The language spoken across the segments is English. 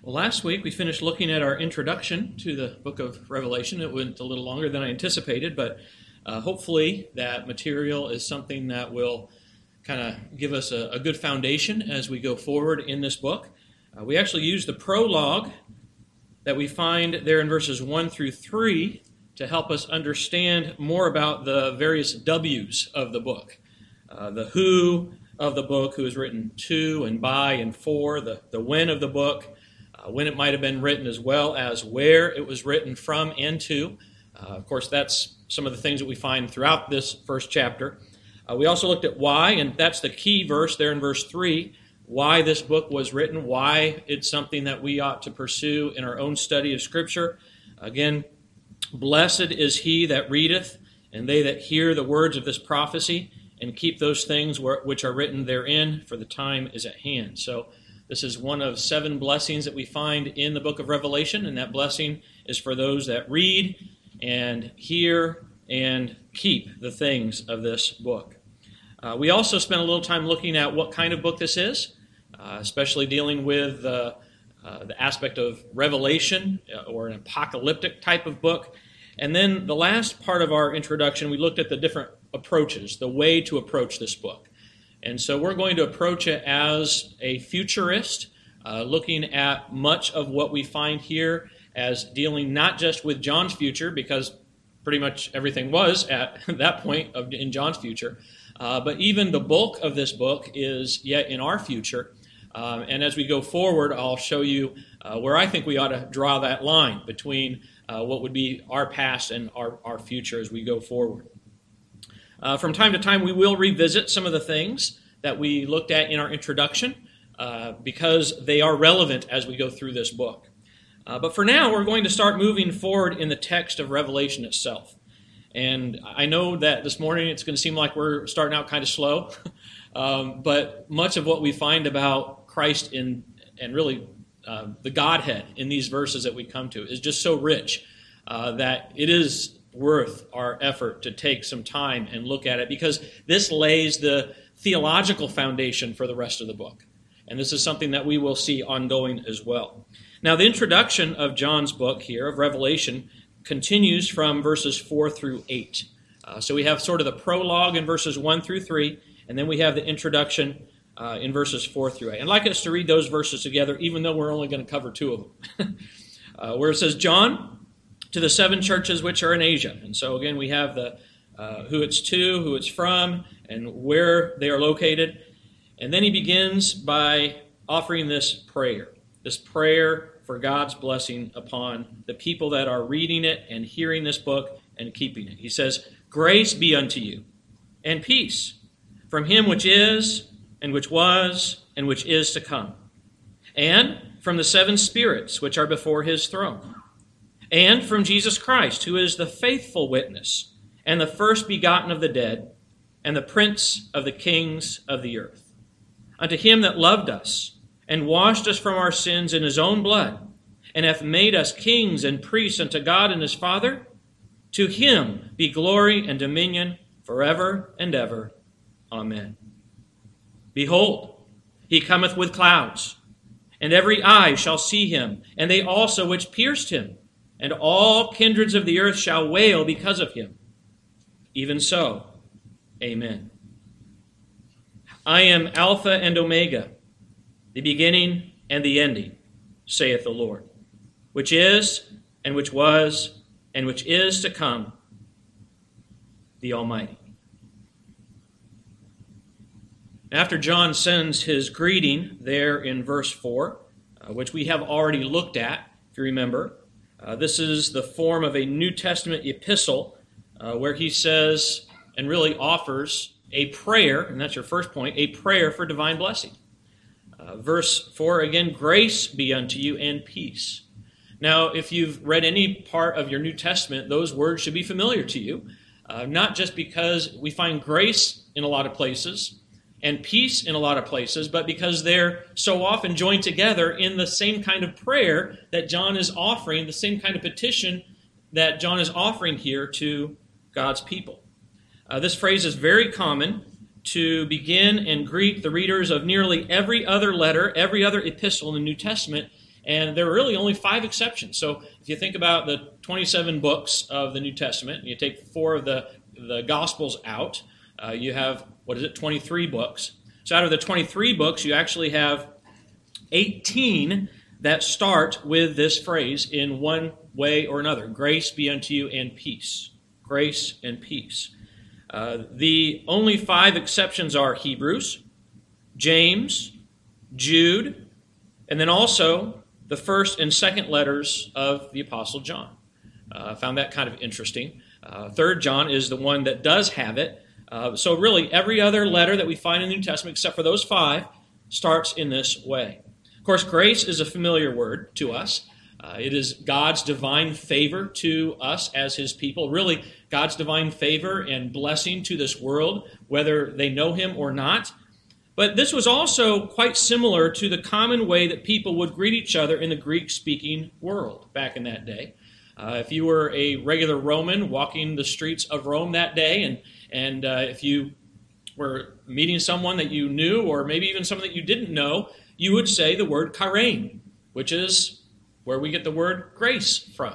Well, last week we finished looking at our introduction to the book of Revelation. It went a little longer than I anticipated, but hopefully that material is something that will kind of give us a good foundation as we go forward in this book. We actually used the prologue that we find there in verses 1 through 3 to help us understand more about the various W's of the book. The who of the book, who is written to and by and for, the when of the book, when it might have been written, as well as where it was written from and to. Of course, that's some of the things that we find throughout this first chapter. We also looked at why, and that's the key verse there in verse 3, why this book was written, why it's something that we ought to pursue in our own study of Scripture. Again, blessed is he that readeth, and they that hear the words of this prophecy, and keep those things which are written therein, for the time is at hand. So this is one of 7 blessings that we find in the book of Revelation, and that blessing is for those that read and hear and keep the things of this book. We also spent a little time looking at what kind of book this is, especially dealing with the aspect of Revelation or an apocalyptic type of book. And then the last part of our introduction, we looked at the different approaches, the way to approach this book. And so we're going to approach it as a futurist, looking at much of what we find here as dealing not just with John's future, because pretty much everything was at that point in John's future, but even the bulk of this book is yet in our future. And as we go forward, I'll show you where I think we ought to draw that line between what would be our past and our future as we go forward. From time to time, we will revisit some of the things that we looked at in our introduction because they are relevant as we go through this book. But for now, we're going to start moving forward in the text of Revelation itself. And I know that this morning it's going to seem like we're starting out kind of slow, but much of what we find about Christ and really the Godhead in these verses that we come to is just so rich that it is worth our effort to take some time and look at it, because this lays the theological foundation for the rest of the book. And this is something that we will see ongoing as well. Now, the introduction of John's book here, of Revelation, continues from verses 4 through 8. So we have sort of the prologue in verses 1 through 3, and then we have the introduction in verses 4 through 8. I'd like us to read those verses together, even though we're only going to cover 2 of them. Where it says, John, to the 7 churches which are in Asia. And so again, we have the who it's to, who it's from, and where they are located. And then he begins by offering this prayer for God's blessing upon the people that are reading it and hearing this book and keeping it. He says, grace be unto you, and peace from him which is, and which was, and which is to come, and from the 7 spirits which are before his throne, and from Jesus Christ, who is the faithful witness, and the first begotten of the dead, and the prince of the kings of the earth. Unto him that loved us, and washed us from our sins in his own blood, and hath made us kings and priests unto God and his Father, to him be glory and dominion forever and ever. Amen. Behold, he cometh with clouds, and every eye shall see him, and they also which pierced him, and all kindreds of the earth shall wail because of him. Even so, amen. I am Alpha and Omega, the beginning and the ending, saith the Lord, which is, and which was, and which is to come, the Almighty. After John sends his greeting there in verse 4, which we have already looked at, if you remember, this is the form of a New Testament epistle where he says and really offers a prayer, and that's your first point, a prayer for divine blessing. Verse 4, again, grace be unto you and peace. Now, if you've read any part of your New Testament, those words should be familiar to you, not just because we find grace in a lot of places and peace in a lot of places, but because they're so often joined together in the same kind of prayer that John is offering, the same kind of petition that John is offering here to God's people. This phrase is very common to begin and greet the readers of nearly every other letter, every other epistle in the New Testament, And there are really only 5 exceptions. So if you think about the 27 books of the New Testament, and you take 4 of the Gospels out, you have, 23 books. So out of the 23 books, you actually have 18 that start with this phrase in one way or another. Grace be unto you and peace. Grace and peace. The only 5 exceptions are Hebrews, James, Jude, and then also the first and second letters of the Apostle John. I found that kind of interesting. 3rd John is the one that does have it. So really, every other letter that we find in the New Testament, except for those 5, starts in this way. Of course, grace is a familiar word to us. It is God's divine favor to us as His people. Really, God's divine favor and blessing to this world, whether they know Him or not. But this was also quite similar to the common way that people would greet each other in the Greek-speaking world back in that day. If you were a regular Roman walking the streets of Rome that day, and if you were meeting someone that you knew, or maybe even someone that you didn't know, you would say the word chairein, which is where we get the word grace from,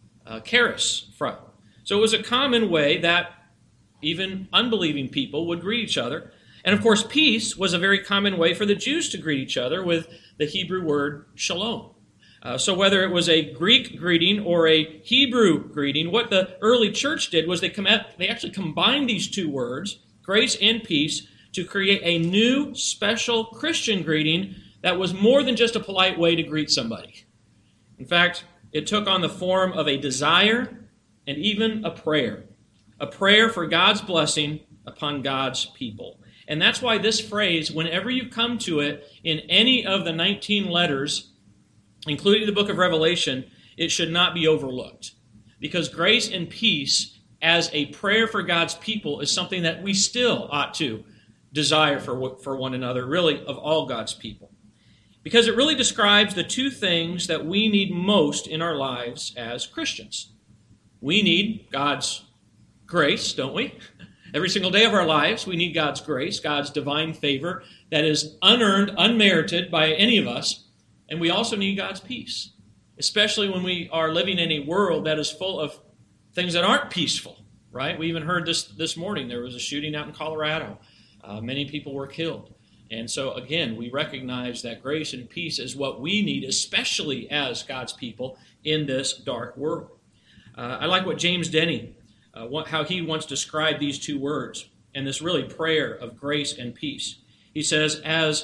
charis from. So it was a common way that even unbelieving people would greet each other. And of course, peace was a very common way for the Jews to greet each other with the Hebrew word shalom. So whether it was a Greek greeting or a Hebrew greeting, what the early church did was they actually combined these 2 words, grace and peace, to create a new special Christian greeting that was more than just a polite way to greet somebody. In fact, it took on the form of a desire and even a prayer for God's blessing upon God's people. And that's why this phrase, whenever you come to it in any of the 19 letters, including the book of Revelation, it should not be overlooked. Because grace and peace as a prayer for God's people is something that we still ought to desire for one another, really, of all God's people. Because it really describes the 2 things that we need most in our lives as Christians. We need God's grace, don't we? Every single day of our lives, we need God's grace, God's divine favor that is unearned, unmerited by any of us. And we also need God's peace, especially when we are living in a world that is full of things that aren't peaceful, right? We even heard this morning. There was a shooting out in Colorado. Many people were killed. And so, again, we recognize that grace and peace is what we need, especially as God's people in this dark world. I like what James Denney, how he once described these 2 words and this really prayer of grace and peace. He says,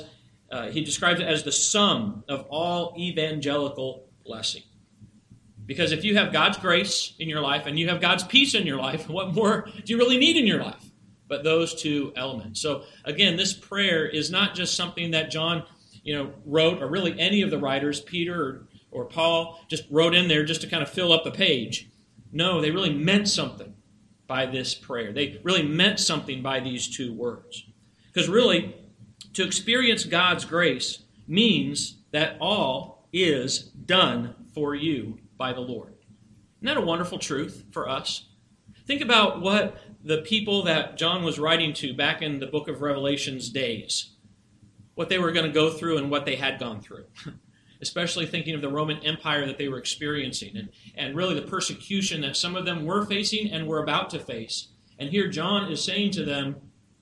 he describes it as the sum of all evangelical blessing. Because if you have God's grace in your life and you have God's peace in your life, what more do you really need in your life but those 2 elements? So again, this prayer is not just something that John wrote, or really any of the writers, Peter or Paul, just wrote in there just to kind of fill up the page. No, they really meant something by this prayer. They really meant something by these 2 words. Because really, to experience God's grace means that all is done for you by the Lord. Isn't that a wonderful truth for us? Think about what the people that John was writing to back in the book of Revelation's days, what they were going to go through and what they had gone through. Especially thinking of the Roman Empire that they were experiencing and really the persecution that some of them were facing and were about to face. And here John is saying to them,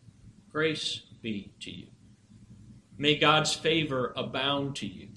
grace be to you. May God's favor abound to you.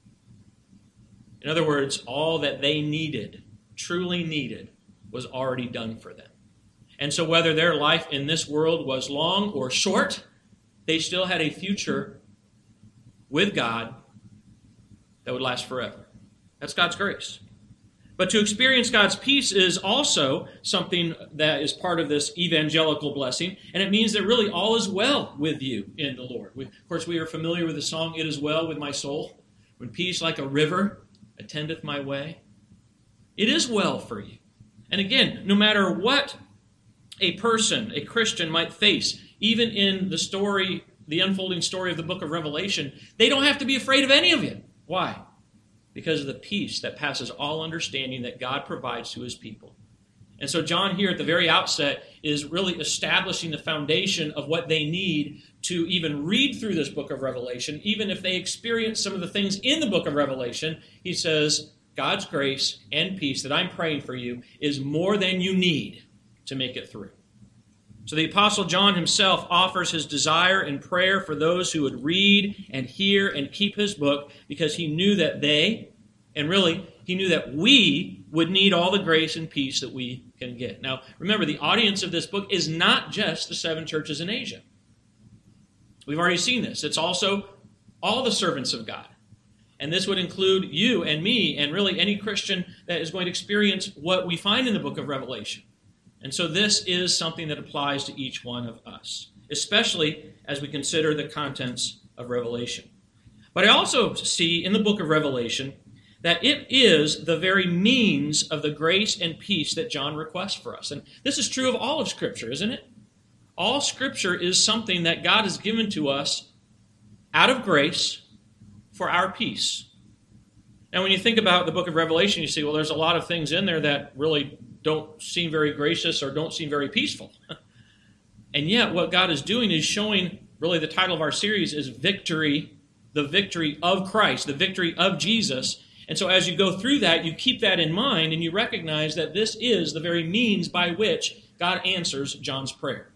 In other words, all that they needed, truly needed, was already done for them. And so whether their life in this world was long or short, they still had a future with God that would last forever. That's God's grace. But to experience God's peace is also something that is part of this evangelical blessing, and it means that really all is well with you in the Lord. Of course, we are familiar with the song, "It is well with my soul, when peace like a river attendeth my way." It is well for you. And again, no matter what a person, a Christian, might face, even in the story, the unfolding story of the book of Revelation, they don't have to be afraid of any of it. Why? Because of the peace that passes all understanding that God provides to His people. And so John here at the very outset is really establishing the foundation of what they need to even read through this book of Revelation. Even if they experience some of the things in the book of Revelation, he says, God's grace and peace that I'm praying for you is more than you need to make it through. So the Apostle John himself offers his desire and prayer for those who would read and hear and keep his book, because he knew that they, and really he knew that we, would need all the grace and peace that we can get. Now, remember, the audience of this book is not just the 7 churches in Asia. We've already seen this. It's also all the servants of God. And this would include you and me and really any Christian that is going to experience what we find in the book of Revelation. And so this is something that applies to each one of us, especially as we consider the contents of Revelation. But I also see in the book of Revelation that it is the very means of the grace and peace that John requests for us. And this is true of all of Scripture, isn't it? All Scripture is something that God has given to us out of grace for our peace. Now, when you think about the book of Revelation, you see, well, there's a lot of things in there that really don't seem very gracious or don't seem very peaceful. And yet, what God is doing is showing, really the title of our series is Victory, the victory of Christ, the victory of Jesus. And so as you go through that, you keep that in mind and you recognize that this is the very means by which God answers John's prayer.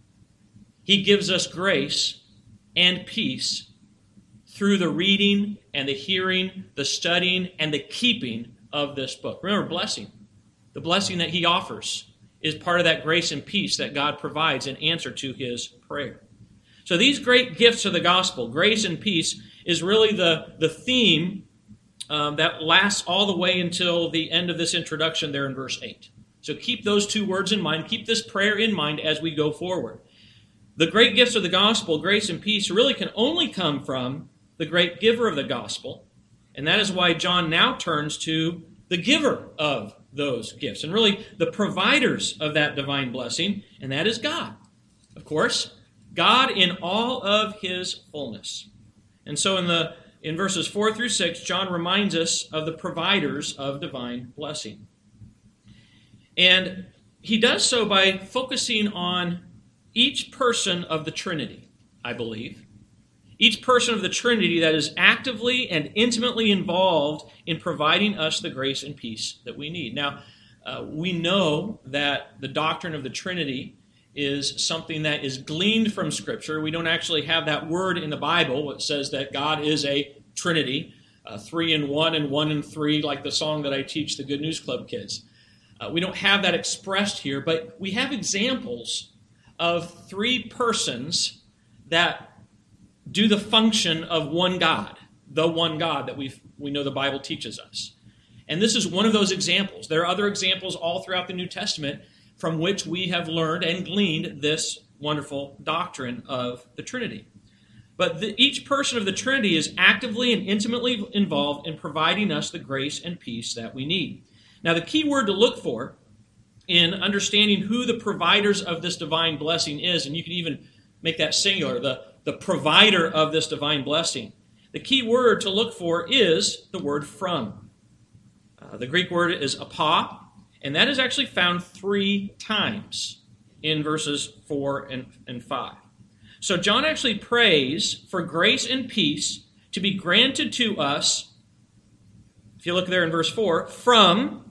He gives us grace and peace through the reading and the hearing, the studying, and the keeping of this book. Remember, blessing. The blessing that he offers is part of that grace and peace that God provides in answer to his prayer. So these great gifts of the gospel, grace and peace, is really the theme that lasts all the way until the end of this introduction there in verse 8. So keep those 2 words in mind. Keep this prayer in mind as we go forward. The great gifts of the gospel, grace and peace, really can only come from the great giver of the gospel. And that is why John now turns to the giver of those gifts, and really the providers of that divine blessing, and that is God. Of course, God in all of his fullness. And so in verses 4 through 6, John reminds us of the providers of divine blessing. And he does so by focusing on each person of the Trinity, I believe. Each person of the Trinity that is actively and intimately involved in providing us the grace and peace that we need. Now, we know that the doctrine of the Trinity is something that is gleaned from Scripture. We don't actually have that word in the Bible that says that God is a Trinity, 3 in 1 and 1 in 3, like the song that I teach the Good News Club kids. We don't have that expressed here, but we have examples of 3 persons that do the function of one God, the one God that we know the Bible teaches us. And this is one of those examples. There are other examples all throughout the New Testament from which we have learned and gleaned this wonderful doctrine of the Trinity. But each person of the Trinity is actively and intimately involved in providing us the grace and peace that we need. Now, the key word to look for in understanding who the providers of this divine blessing is, and you can even make that singular, the provider of this divine blessing. The key word to look for is the word from. The Greek word is apa, and that is actually found 3 times in verses 4 and 5. So John actually prays for grace and peace to be granted to us, if you look there in verse 4, from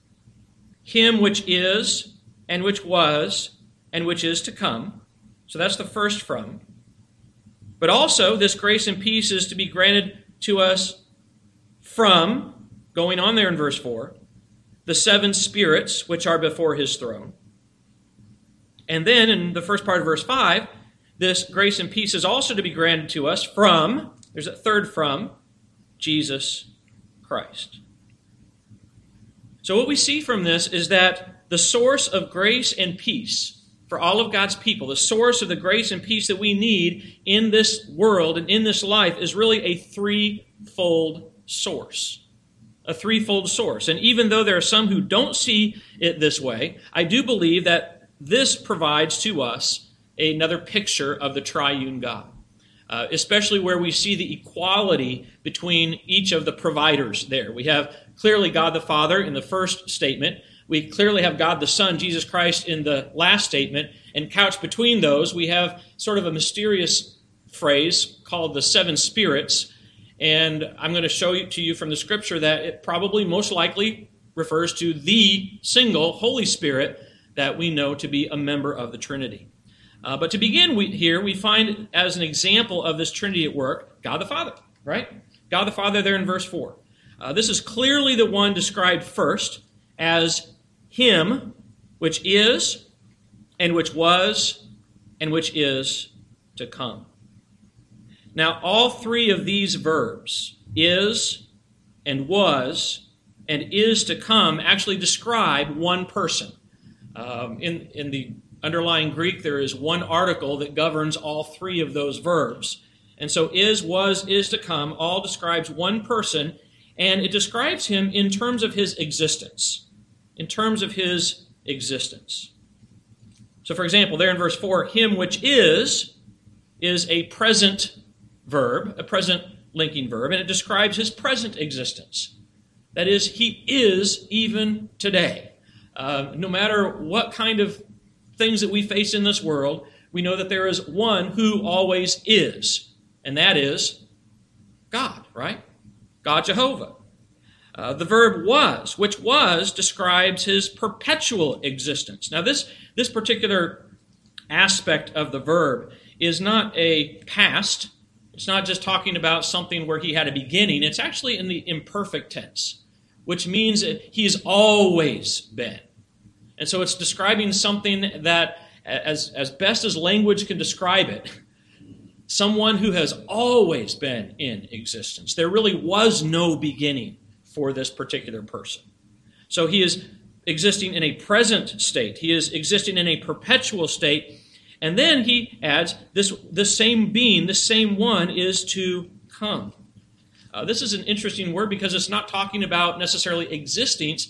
him which is, and which was, and which is to come. So that's the first from. But also, this grace and peace is to be granted to us from, going on there in verse 4, the 7 spirits which are before his throne. And then in the first part of verse 5, this grace and peace is also to be granted to us from, there's a third from, Jesus Christ. So what we see from this is that the source of grace and peace for all of God's people, the source of the grace and peace that we need in this world and in this life is really a threefold source. A threefold source. And even though there are some who don't see it this way, I do believe that this provides to us another picture of the triune God. Especially where we see the equality between each of the providers there. We have clearly God the Father in the first statement, We clearly have God the Son, Jesus Christ, in the last statement, and couched between those, we have sort of a mysterious phrase called the seven spirits, and I'm going to show it to you from the Scripture that it probably most likely refers to the single Holy Spirit that we know to be a member of the Trinity. But to begin here, we find as an example of this Trinity at work, God the Father, right? God the Father there in verse 4. This is clearly the one described first as Him, which is, and which was, and which is to come. Now, all three of these verbs, is, and was, and is to come, actually describe one person. In the underlying Greek, there is one article that governs all three of those verbs. And so is, was, is to come all describes one person, and it describes him in terms of his existence. In terms of his existence. So, for example, there in verse 4, him which is a present verb, a present linking verb, and it describes his present existence. That is, he is even today. No matter what kind of things that we face in this world, we know that there is one who always is, and that is God, right? God Jehovah. The verb was, which was, describes his perpetual existence. Now, this particular aspect of the verb is not a past. It's not just talking about something where he had a beginning. It's actually in the imperfect tense, which means that he has always been. And so it's describing something that, as best as language can describe it, someone who has always been in existence. There really was no beginning for this particular person. So he is existing in a present state. He is existing in a perpetual state. And then he adds, this same being, this same one is to come. This is an interesting word because it's not talking about necessarily existence,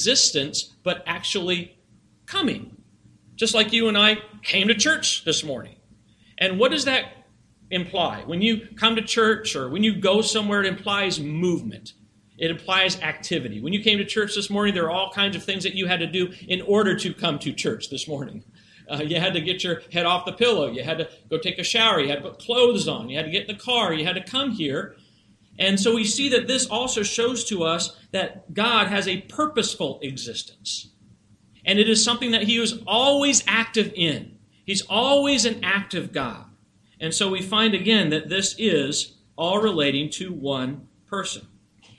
but actually coming. Just like you and I came to church this morning. And what does that imply? When you come to church or when you go somewhere, it implies movement. It implies activity. When you came to church this morning, there are all kinds of things that you had to do in order to come to church this morning. You had to get your head off the pillow. You had to go take a shower. You had to put clothes on. You had to get in the car. You had to come here. And so we see that this also shows to us that God has a purposeful existence. And it is something that he was always active in. He's always an active God. And so we find again that this is all relating to one person.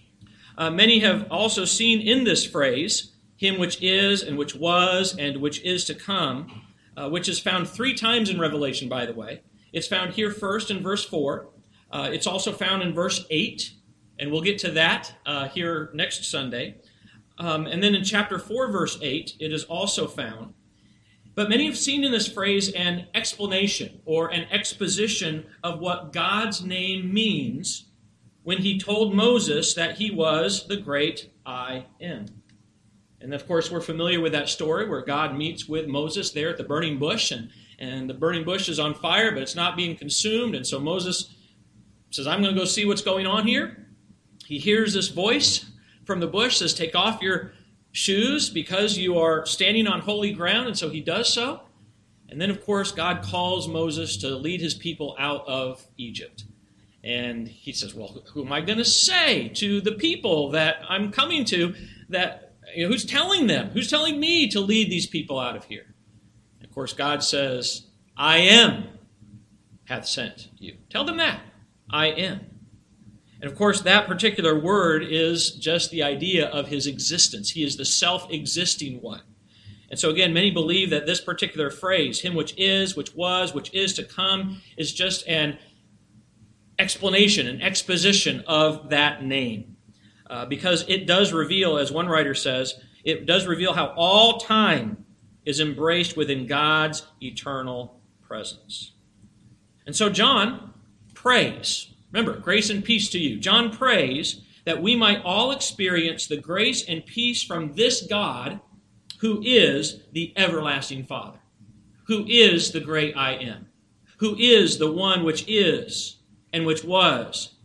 Many have also seen in this phrase, him which is and which was and which is to come, which is found 3 times in Revelation, by the way. It's found here first in verse 4. It's also found in verse 8, and we'll get to that here next Sunday. And then in chapter 4, verse 8, it is also found. But many have seen in this phrase an explanation or an exposition of what God's name means when he told Moses that he was the great I Am. And of course, we're familiar with that story where God meets with Moses there at the burning bush, and the burning bush is on fire, but it's not being consumed. And so Moses says, I'm going to go see what's going on here. He hears this voice from the bush, says, take off your shoes because you are standing on holy ground. And so he does so. And then, of course, God calls Moses to lead his people out of Egypt. And he says, well, who am I going to say to the people that I'm coming to? That who's telling them? Who's telling me to lead these people out of here? And of course, God says, I am hath sent you. Tell them that. I am. And of course, that particular word is just the idea of his existence. He is the self-existing one. And so again, many believe that this particular phrase, him which is, which was, which is to come, is just an explanation, an exposition of that name. Because it does reveal, as one writer says, it does reveal how all time is embraced within God's eternal presence. And so John prays. Remember, grace and peace to you. John prays that we might all experience the grace and peace from this God who is the everlasting Father, who is the great I Am, who is the one which is, and which was,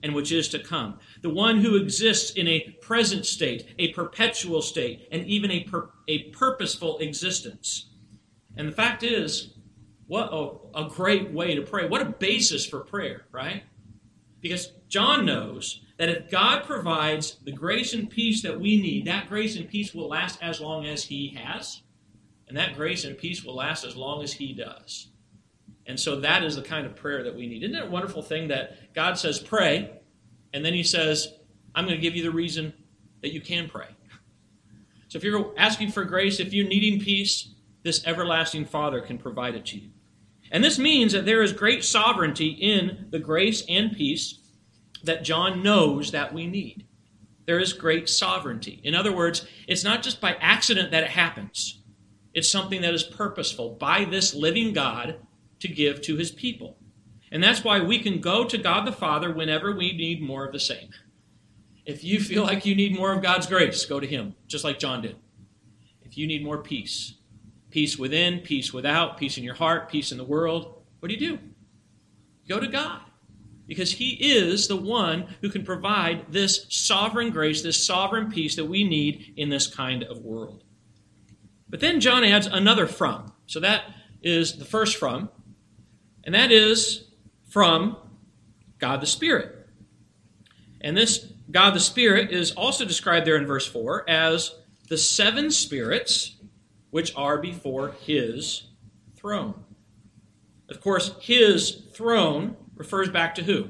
and which is to come. The one who exists in a present state, a perpetual state, and even a purposeful existence. And the fact is, what a great way to pray. What a basis for prayer, right? Because John knows that if God provides the grace and peace that we need, that grace and peace will last as long as He has, and that grace and peace will last as long as He does. And so that is the kind of prayer that we need. Isn't it a wonderful thing that God says, pray, and then He says, I'm going to give you the reason that you can pray. So if you're asking for grace, if you're needing peace, this everlasting Father can provide it to you. And this means that there is great sovereignty in the grace and peace that John knows that we need. There is great sovereignty. In other words, it's not just by accident that it happens. It's something that is purposeful by this living God to give to His people. And that's why we can go to God the Father whenever we need more of the same. If you feel like you need more of God's grace, go to Him, just like John did. If you need more peace, peace within, peace without, peace in your heart, peace in the world, what do? Go to God. Because He is the one who can provide this sovereign grace, this sovereign peace that we need in this kind of world. But then John adds another from. So that is the first from. And that is from God the Spirit. And this God the Spirit is also described there in verse 4 as the seven spirits which are before His throne. Of course, His throne refers back to who?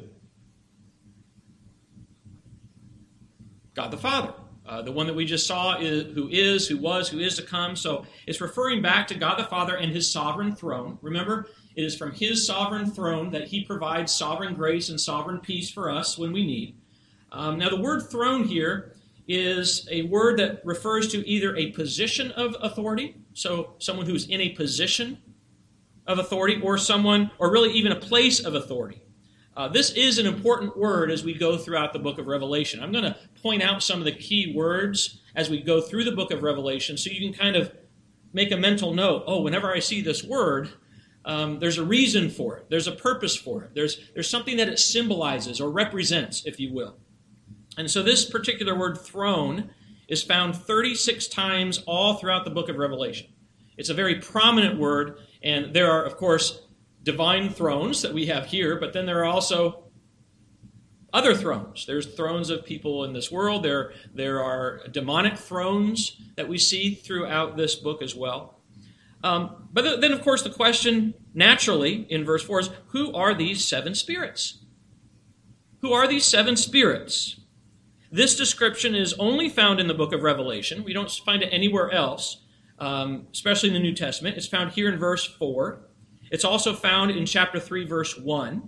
God the Father. The one that we just saw who was, who is to come. So it's referring back to God the Father and His sovereign throne. Remember, it is from His sovereign throne that He provides sovereign grace and sovereign peace for us when we need. Now the word throne here is a word that refers to either a position of authority, so someone who's in a position of authority, or someone, or really even a place of authority. This is an important word as we go throughout the book of Revelation. I'm going to point out some of the key words as we go through the book of Revelation so you can kind of make a mental note. Oh, whenever I see this word, there's a reason for it. There's a purpose for it. There's something that it symbolizes or represents, if you will. And so this particular word, throne, is found 36 times all throughout the book of Revelation. It's a very prominent word, and there are, of course, divine thrones that we have here, but then there are also other thrones. There's thrones of people in this world. There are demonic thrones that we see throughout this book as well. But then, of course, the question naturally in verse 4 is, who are these seven spirits? Who are these seven spirits? This description is only found in the book of Revelation. We don't find it anywhere else, especially in the New Testament. It's found here in verse 4. It's also found in chapter 3, verse 1.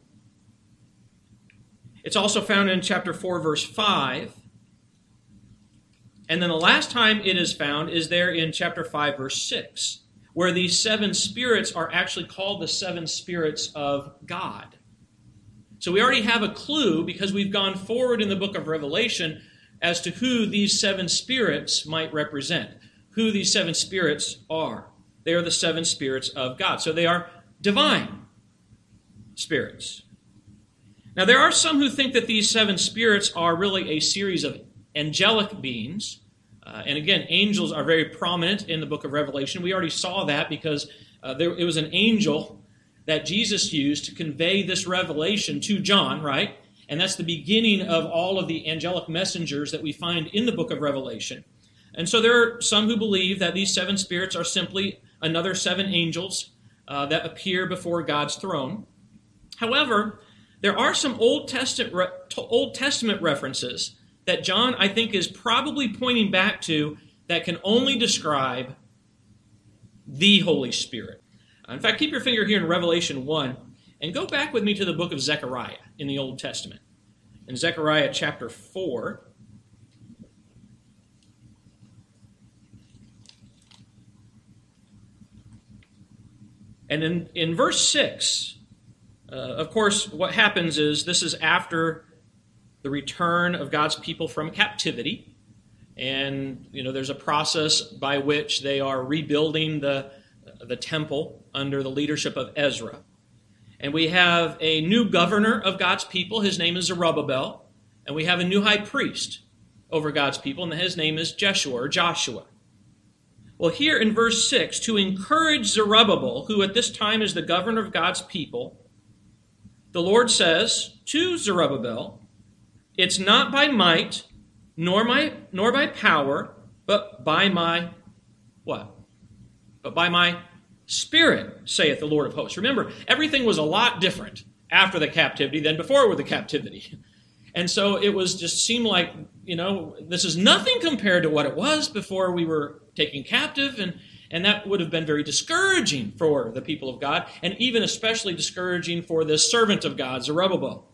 It's also found in chapter 4, verse 5. And then the last time it is found is there in chapter 5, verse 6, where these seven spirits are actually called the seven spirits of God. So we already have a clue, because we've gone forward in the book of Revelation, as to who these seven spirits might represent, who these seven spirits are. They are the seven spirits of God. So they are divine spirits. Now there are some who think that these seven spirits are really a series of angelic beings. And again, angels are very prominent in the book of Revelation. We already saw that because it was an angel that Jesus used to convey this revelation to John, right? And that's the beginning of all of the angelic messengers that we find in the book of Revelation. And so there are some who believe that these seven spirits are simply another seven angels that appear before God's throne. However, there are some Old Testament references that John, I think, is probably pointing back to that can only describe the Holy Spirit. In fact, keep your finger here in Revelation 1 and go back with me to the book of Zechariah in the Old Testament. In Zechariah chapter 4, and in verse 6, of course, what happens is this is after the return of God's people from captivity. And, there's a process by which they are rebuilding the temple under the leadership of Ezra. And we have a new governor of God's people. His name is Zerubbabel. And we have a new high priest over God's people, and his name is Jeshua or Joshua. Well, here in verse 6, to encourage Zerubbabel, who at this time is the governor of God's people, the Lord says to Zerubbabel, it's not by might, nor by power, but by my what? But by my Spirit, saith the Lord of hosts. Remember, everything was a lot different after the captivity than before the captivity. And so it was just seemed like, this is nothing compared to what it was before we were taken captive. And that would have been very discouraging for the people of God, and even especially discouraging for this servant of God, Zerubbabel.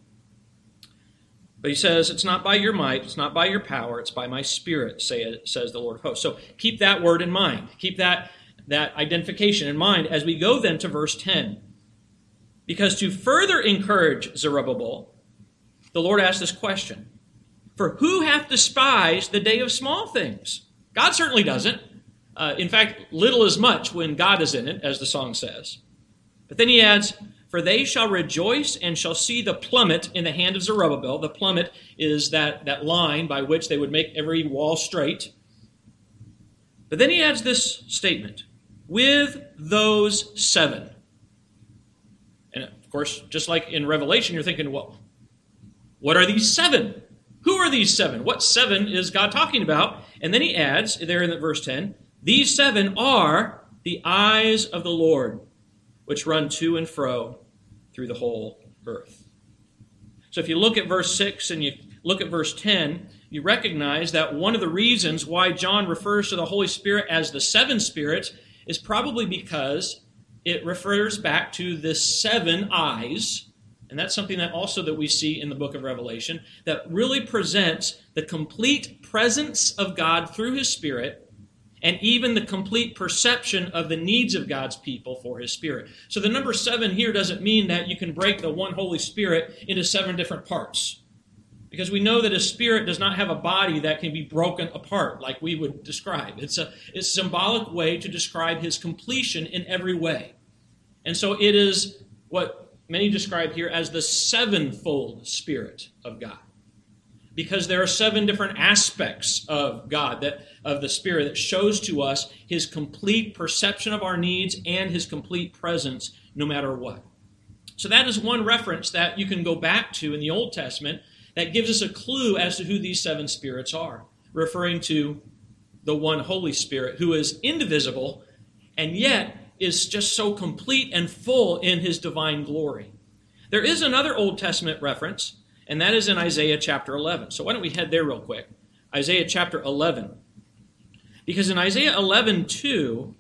But he says, it's not by your might, it's not by your power, it's by my Spirit, says the Lord of hosts. So keep that word in mind. Keep that identification in mind as we go then to verse 10. Because to further encourage Zerubbabel, the Lord asks this question. For who hath despised the day of small things? God certainly doesn't. In fact, little is much when God is in it, as the song says. But then he adds, for they shall rejoice and shall see the plummet in the hand of Zerubbabel. The plummet is that line by which they would make every wall straight. But then he adds this statement, with those 7. And of course, just like in Revelation, you're thinking, well, what are these 7? Who are these 7? What 7 is God talking about? And then he adds, there in verse 10, these 7 are the eyes of the Lord, which run to and fro through the whole earth. So if you look at verse 6 and you look at verse 10, you recognize that one of the reasons why John refers to the Holy Spirit as the 7 spirits is probably because it refers back to the 7 eyes. And that's something that we see in the book of Revelation that really presents the complete presence of God through His Spirit and even the complete perception of the needs of God's people for His Spirit. So the number 7 here doesn't mean that you can break the one Holy Spirit into 7 different parts. Because we know that a spirit does not have a body that can be broken apart like we would describe. It's a symbolic way to describe His completion in every way. And so it is what many describe here as the sevenfold Spirit of God. Because there are 7 different aspects of God, of the Spirit, that shows to us His complete perception of our needs and His complete presence no matter what. So that is one reference that you can go back to in the Old Testament that gives us a clue as to who these 7 spirits are, referring to the one Holy Spirit who is indivisible and yet is just so complete and full in His divine glory. There is another Old Testament reference, and that is in Isaiah chapter 11. So why don't we head there real quick? Isaiah chapter 11. Because in Isaiah 11:2,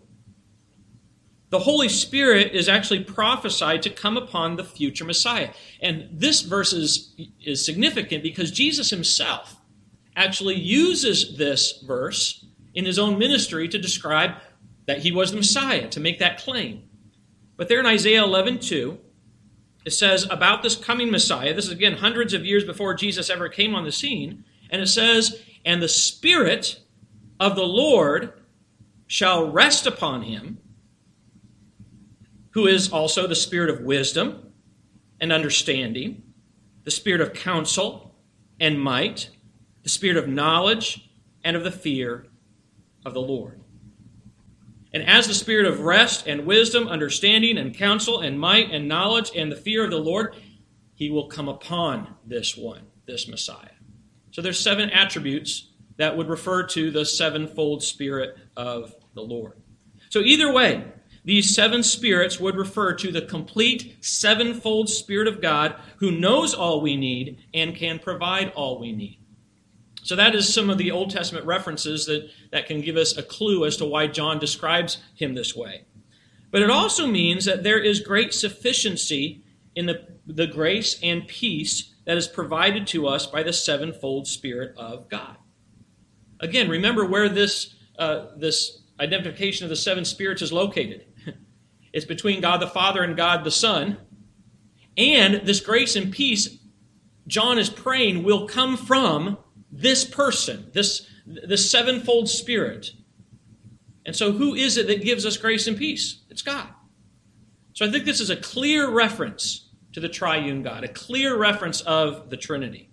the Holy Spirit is actually prophesied to come upon the future Messiah. And this verse is significant because Jesus Himself actually uses this verse in His own ministry to describe that He was the Messiah, to make that claim. But there in Isaiah 11:2, it says about this coming Messiah, this is again hundreds of years before Jesus ever came on the scene, and it says, and the Spirit of the Lord shall rest upon Him, who is also the Spirit of wisdom and understanding, the Spirit of counsel and might, the Spirit of knowledge and of the fear of the Lord. And as the Spirit of rest and wisdom, understanding and counsel and might and knowledge and the fear of the Lord, He will come upon this one, this Messiah. So there's 7 attributes that would refer to the sevenfold Spirit of the Lord. So either way, these 7 spirits would refer to the complete sevenfold Spirit of God who knows all we need and can provide all we need. So that is some of the Old Testament references that can give us a clue as to why John describes Him this way. But it also means that there is great sufficiency in the grace and peace that is provided to us by the sevenfold Spirit of God. Again, remember where this identification of the 7 spirits is located. It's between God the Father and God the Son. And this grace and peace, John is praying, will come from this person, this sevenfold Spirit. And so who is it that gives us grace and peace? It's God. So So I think this is a clear reference to the triune God, a clear reference of the Trinity.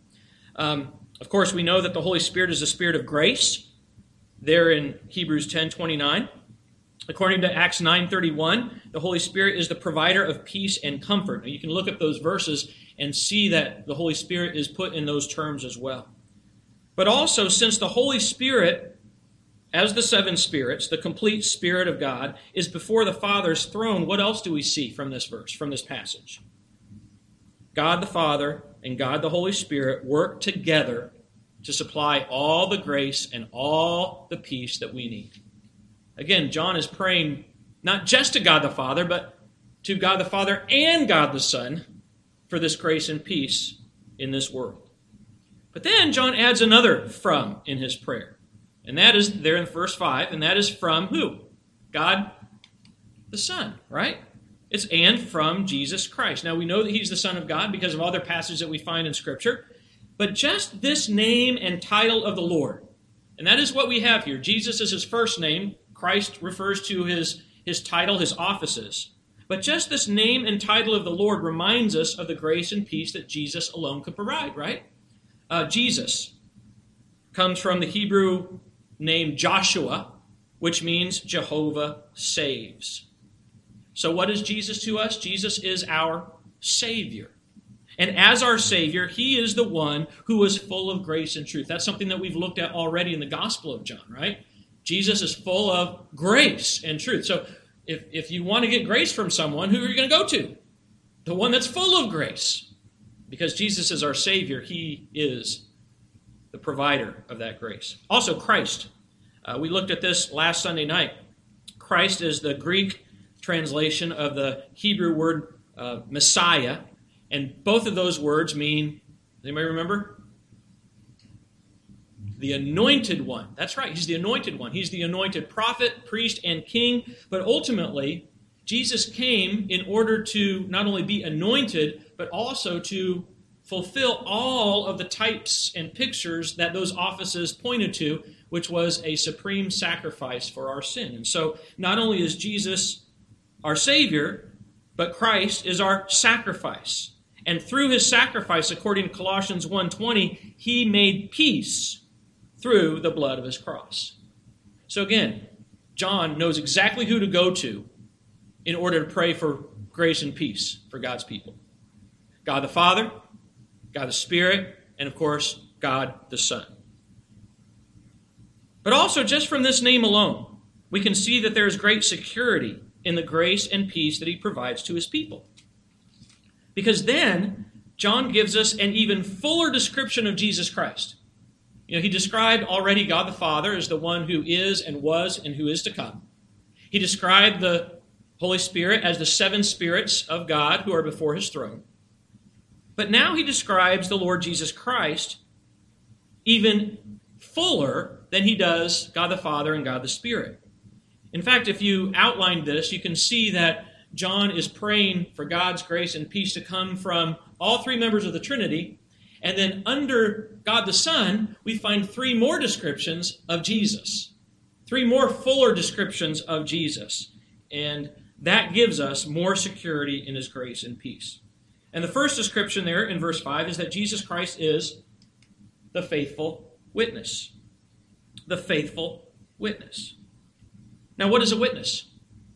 Of course, we know that the Holy Spirit is the Spirit of grace, there in Hebrews 10:29. According to Acts 9:31, the Holy Spirit is the provider of peace and comfort. Now, you can look at those verses and see that the Holy Spirit is put in those terms as well. But also, since the Holy Spirit, as the seven spirits, the complete Spirit of God, is before the Father's throne, what else do we see from this verse, from this passage? God the Father and God the Holy Spirit work together to supply all the grace and all the peace that we need. Again, John is praying not just to God the Father, but to God the Father and God the Son for this grace and peace in this world. But then John adds another "from" in his prayer. And that is there in verse 5, and that is from who? God the Son, right? It's "and from Jesus Christ." Now we know that he's the Son of God because of other passages that we find in Scripture. But just this name and title of the Lord, and that is what we have here. Jesus is his first name. Christ refers to his title, his offices. But just this name and title of the Lord reminds us of the grace and peace that Jesus alone could provide, right? Jesus comes from the Hebrew name Joshua, which means Jehovah saves. So what is Jesus to us? Jesus is our Savior. And as our Savior, he is the one who is full of grace and truth. That's something that we've looked at already in the Gospel of John, right? Jesus is full of grace and truth. So if you want to get grace from someone, who are you going to go to? The one that's full of grace. Because Jesus is our Savior, he is the provider of that grace. Also, Christ. We looked at this last Sunday night. Christ is the Greek translation of the Hebrew word Messiah. And both of those words mean, anybody remember? The anointed one. That's right, he's the anointed one. He's the anointed prophet, priest, and king. But ultimately, Jesus came in order to not only be anointed, but also to fulfill all of the types and pictures that those offices pointed to, which was a supreme sacrifice for our sin. And so, not only is Jesus our Savior, but Christ is our sacrifice. And through his sacrifice, according to Colossians 1:20, he made peace through the blood of his cross. So again, John knows exactly who to go to in order to pray for grace and peace for God's people. God the Father, God the Spirit, and of course, God the Son. But also, just from this name alone, we can see that there is great security in the grace and peace that he provides to his people. Because then, John gives us an even fuller description of Jesus Christ. He described already God the Father as the one who is and was and who is to come. He described the Holy Spirit as the seven spirits of God who are before his throne. But now he describes the Lord Jesus Christ even fuller than he does God the Father and God the Spirit. In fact, if you outline this, you can see that John is praying for God's grace and peace to come from all three members of the Trinity. And then under God the Son, we find three more descriptions of Jesus. Three more fuller descriptions of Jesus. And that gives us more security in his grace and peace. And the first description there in verse 5 is that Jesus Christ is the faithful witness. The faithful witness. Now, what is a witness?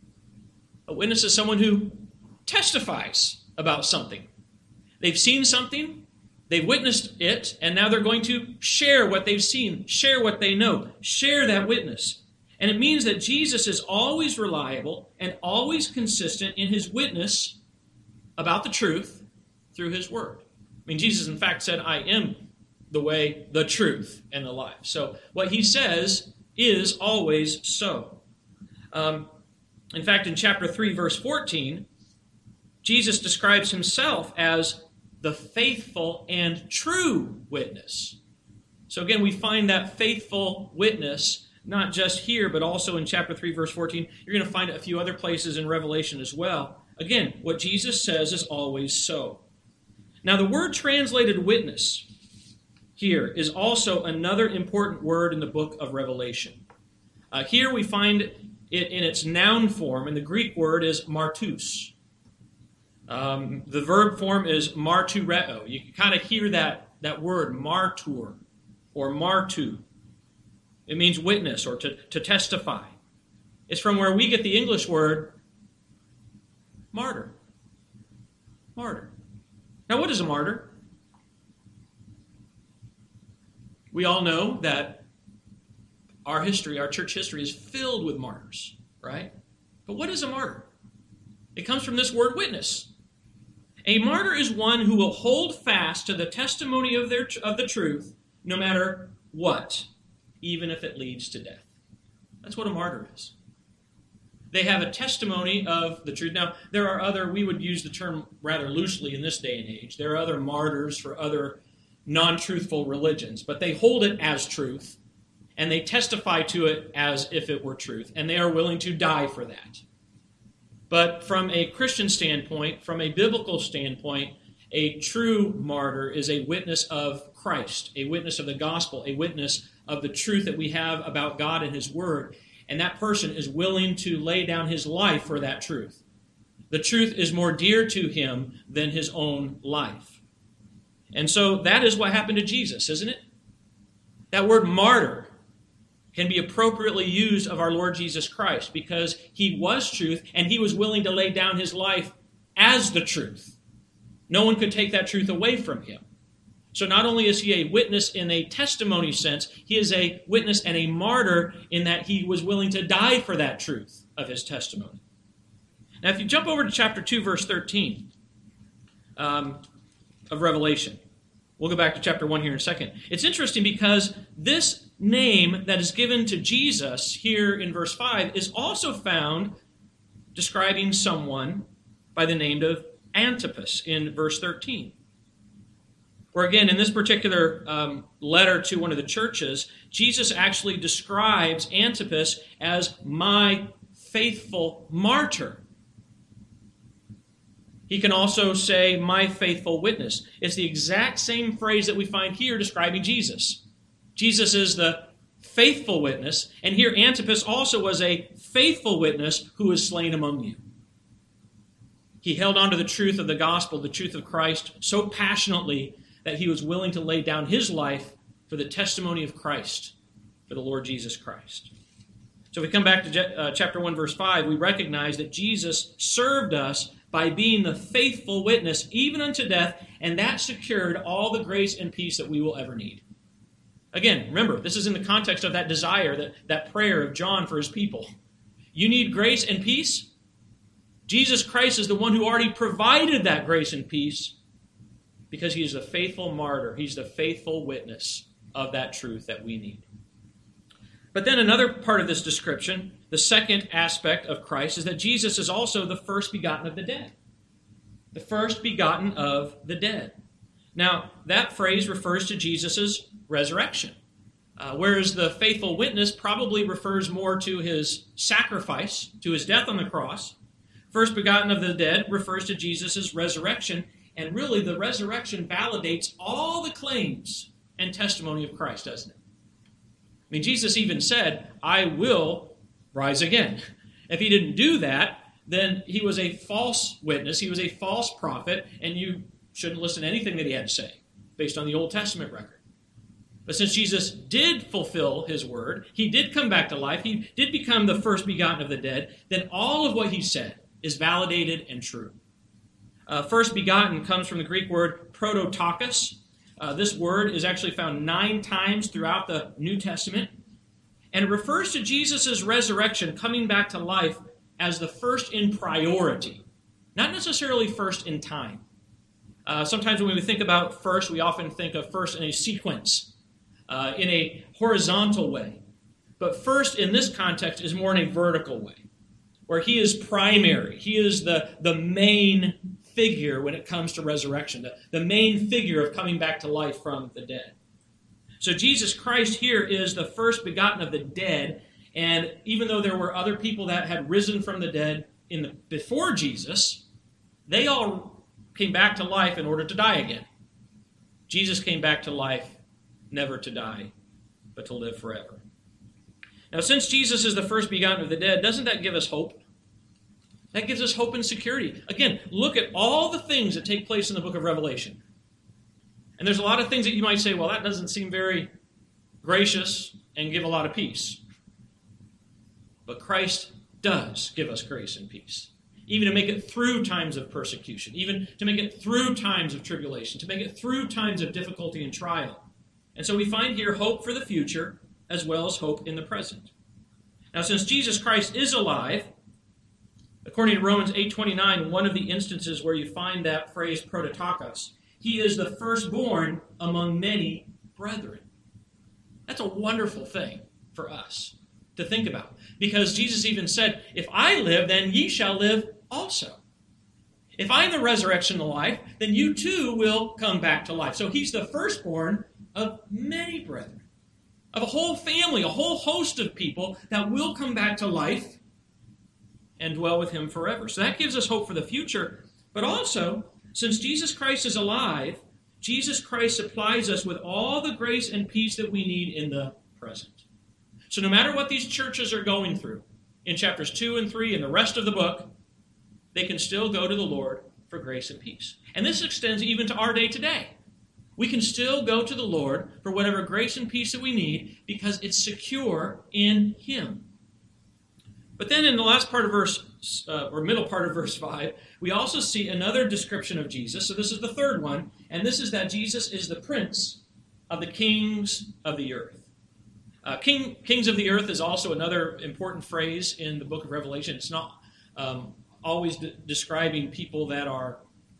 A witness is someone who testifies about something. They've seen something, they've witnessed it, and now they're going to share what they've seen, share what they know, share that witness. And it means that Jesus is always reliable and always consistent in his witness about the truth through his word. I mean, Jesus, in fact, said, "I am the way, the truth, and the life." So what he says is always so. In fact, in chapter 3, verse 14, Jesus describes himself as the faithful and true witness. So again, we find that faithful witness not just here, but also in chapter 3, verse 14. You're going to find it a few other places in Revelation as well. Again, what Jesus says is always so. Now, the word translated witness here is also another important word in the book of Revelation. Here we find it in its noun form, and the Greek word is martus. The verb form is martureo. You can kind of hear that word, martur, or martu. It means witness or to testify. It's from where we get the English word martyr. Martyr. Now, what is a martyr? We all know that our history, our church history, is filled with martyrs, right? But what is a martyr? It comes from this word witness. A martyr is one who will hold fast to the testimony of the truth, no matter what, even if it leads to death. That's what a martyr is. They have a testimony of the truth. Now, there are other, we would use the term rather loosely in this day and age. There are other martyrs for other non-truthful religions, but they hold it as truth, and they testify to it as if it were truth, and they are willing to die for that. But from a Christian standpoint, from a biblical standpoint, a true martyr is a witness of Christ, a witness of the gospel, a witness of the truth that we have about God and His Word. And that person is willing to lay down his life for that truth. The truth is more dear to him than his own life. And so that is what happened to Jesus, isn't it? That word martyr can be appropriately used of our Lord Jesus Christ because He was truth and He was willing to lay down His life as the truth. No one could take that truth away from Him. So not only is He a witness in a testimony sense, He is a witness and a martyr in that He was willing to die for that truth of His testimony. Now if you jump over to chapter 2, verse 13 of Revelation, we'll go back to chapter 1 here in a second. It's interesting because this name that is given to Jesus here in verse 5 is also found describing someone by the name of Antipas in verse 13. Where again, in this particular letter to one of the churches, Jesus actually describes Antipas as my faithful martyr. He can also say, my faithful witness. It's the exact same phrase that we find here describing Jesus. Jesus is the faithful witness, and here Antipas also was a faithful witness who was slain among you. He held on to the truth of the gospel, the truth of Christ, so passionately that he was willing to lay down his life for the testimony of Christ, for the Lord Jesus Christ. So if we come back to chapter 1, verse 5, we recognize that Jesus served us by being the faithful witness, even unto death, and that secured all the grace and peace that we will ever need. Again, remember, this is in the context of that desire, that prayer of John for his people. You need grace and peace? Jesus Christ is the one who already provided that grace and peace, because He is the faithful martyr. He's the faithful witness of that truth that we need. But then another part of this description, the second aspect of Christ, is that Jesus is also the first begotten of the dead. The first begotten of the dead. Now, that phrase refers to Jesus' resurrection, whereas the faithful witness probably refers more to His sacrifice, to His death on the cross. First begotten of the dead refers to Jesus' resurrection. And really, the resurrection validates all the claims and testimony of Christ, doesn't it? I mean, Jesus even said, I will rise again. If He didn't do that, then He was a false witness. He was a false prophet, and you shouldn't listen to anything that He had to say based on the Old Testament record. But since Jesus did fulfill His word, He did come back to life, He did become the first begotten of the dead, then all of what He said is validated and true. First begotten comes from the Greek word prototokos. This word is actually found 9 times throughout the New Testament. And it refers to Jesus' resurrection, coming back to life, as the first in priority. Not necessarily first in time. Sometimes when we think about first, we often think of first in a sequence, in a horizontal way. But first in this context is more in a vertical way, where He is primary. He is the main figure when it comes to resurrection, the main figure of coming back to life from the dead. So Jesus Christ here is the first begotten of the dead, and even though there were other people that had risen from the dead before Jesus, they all came back to life in order to die again. Jesus came back to life never to die, but to live forever. Now, since Jesus is the first begotten of the dead, doesn't that give us hope? That gives us hope and security. Again, look at all the things that take place in the book of Revelation. And there's a lot of things that you might say, well, that doesn't seem very gracious and give a lot of peace. But Christ does give us grace and peace. Even to make it through times of persecution, even to make it through times of tribulation, to make it through times of difficulty and trial. And so we find here hope for the future as well as hope in the present. Now, since Jesus Christ is alive, according to Romans 8:29, one of the instances where you find that phrase prototokos, he is the firstborn among many brethren. That's a wonderful thing for us to think about. Because Jesus even said, if I live, then ye shall live also. If I am the resurrection and the life, then you too will come back to life. So he's the firstborn of many brethren, of a whole family, a whole host of people that will come back to life and dwell with him forever. So that gives us hope for the future. But also, since Jesus Christ is alive, Jesus Christ supplies us with all the grace and peace that we need in the present. So no matter what these churches are going through, in chapters 2 and 3 and the rest of the book, they can still go to the Lord for grace and peace. And this extends even to our day today. We can still go to the Lord for whatever grace and peace that we need because it's secure in him. But then in the last part of middle part of verse 5, we also see another description of Jesus. So this is the third one, and this is that Jesus is the Prince of the kings of the earth. Kings of the earth is also another important phrase in the book of Revelation. It's not always describing people that are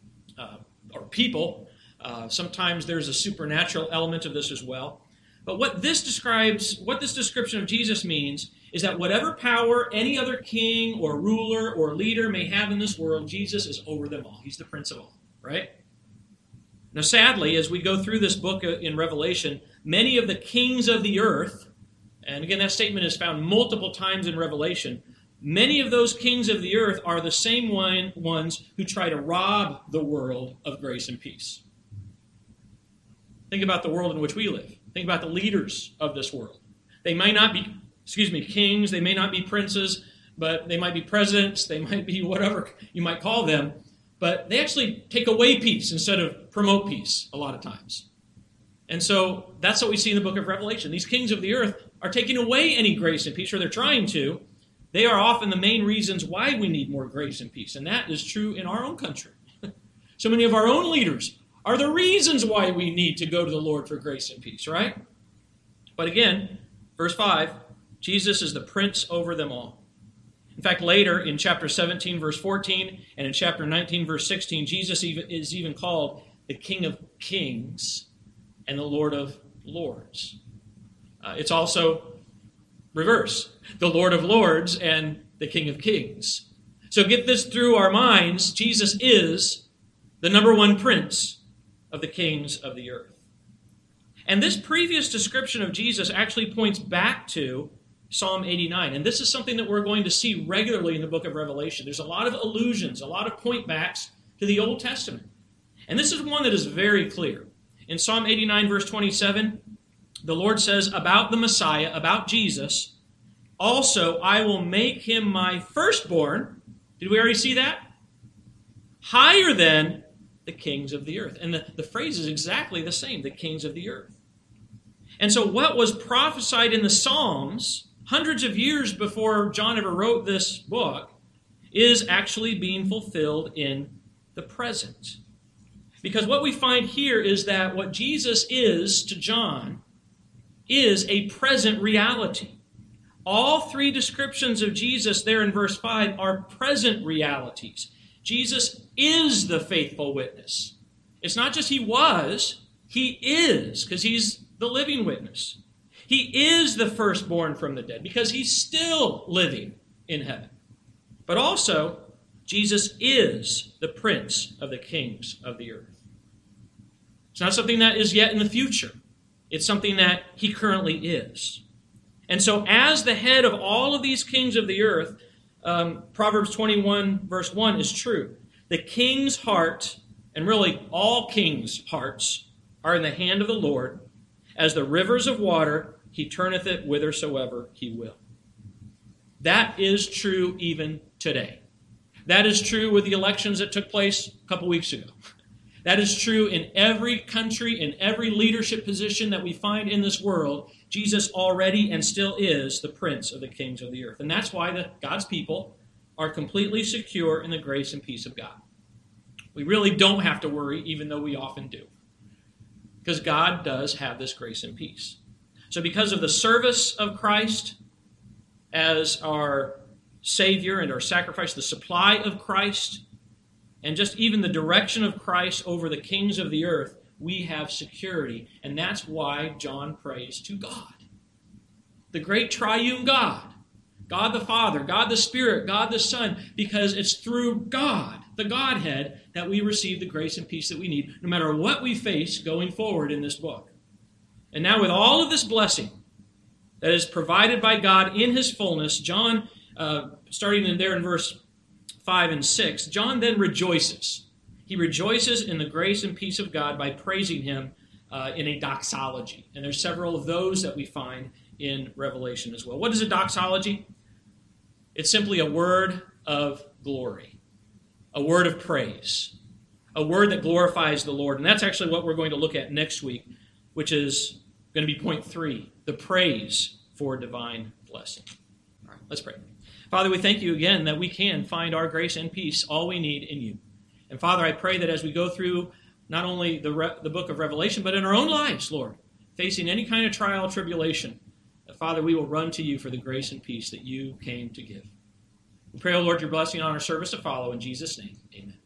or people. Sometimes there's a supernatural element of this as well. But what this description of Jesus means is that whatever power any other king or ruler or leader may have in this world, Jesus is over them all. He's the Prince of all, right? Now, sadly, as we go through this book in Revelation, many of the kings of the earth, and again, that statement is found multiple times in Revelation, many of those kings of the earth are the same ones who try to rob the world of grace and peace. Think about the world in which we live. Think about the leaders of this world. They might not be, kings, they may not be princes, but they might be presidents, they might be whatever you might call them, but they actually take away peace instead of promote peace a lot of times. And so that's what we see in the book of Revelation. These kings of the earth are taking away any grace and peace, or they're trying to. They are often the main reasons why we need more grace and peace, and that is true in our own country. So many of our own leaders are the reasons why we need to go to the Lord for grace and peace, right? But again, verse 5, Jesus is the prince over them all. In fact, later in chapter 17, verse 14, and in chapter 19, verse 16, Jesus is even called the King of Kings and the Lord of Lords. It's also reverse, the Lord of Lords and the King of Kings. So get this through our minds, Jesus is the number one prince of the kings of the earth. And this previous description of Jesus actually points back to Psalm 89. And this is something that we're going to see regularly in the book of Revelation. There's a lot of allusions, a lot of point backs to the Old Testament. And this is one that is very clear. In Psalm 89, verse 27, the Lord says about the Messiah, about Jesus, also I will make him my firstborn. Did we already see that? Higher than the kings of the earth. And the phrase is exactly the same, the kings of the earth. And so what was prophesied in the Psalms hundreds of years before John ever wrote this book is actually being fulfilled in the present. Because what we find here is that what Jesus is to John is a present reality. All three descriptions of Jesus there in verse 5 are present realities. Jesus is the faithful witness. It's not just he was, he is, because he's the living witness. He is the firstborn from the dead, because he's still living in heaven. But also, Jesus is the Prince of the kings of the earth. It's not something that is yet in the future. It's something that he currently is. And so as the head of all of these kings of the earth, Proverbs 21, verse 1 is true. The king's heart, and really all kings' hearts, are in the hand of the Lord. As the rivers of water, he turneth it whithersoever he will. That is true even today. That is true with the elections that took place a couple weeks ago. That is true in every country, in every leadership position that we find in this world. Jesus already and still is the Prince of the kings of the earth. And that's why God's people are completely secure in the grace and peace of God. We really don't have to worry, even though we often do. Because God does have this grace and peace. So because of the service of Christ as our Savior and our sacrifice, the supply of Christ, and just even the direction of Christ over the kings of the earth, we have security. And that's why John prays to God. The great triune God. God the Father, God the Spirit, God the Son. Because it's through God, the Godhead, that we receive the grace and peace that we need, no matter what we face going forward in this book. And now with all of this blessing that is provided by God in His fullness, John, starting in there in verse 5 and 6, John then rejoices. He rejoices in the grace and peace of God by praising Him in a doxology. And there's several of those that we find in Revelation as well. What is a doxology? It's simply a word of glory, a word of praise, a word that glorifies the Lord. And that's actually what we're going to look at next week, which is going to be point 3, the praise for divine blessing. All right, let's pray. Father, we thank you again that we can find our grace and peace, all we need in you. And Father, I pray that as we go through not only the book of Revelation, but in our own lives, Lord, facing any kind of trial or tribulation, that Father, we will run to you for the grace and peace that you came to give. We pray, O Lord, your blessing on our service to follow. In Jesus' name, amen.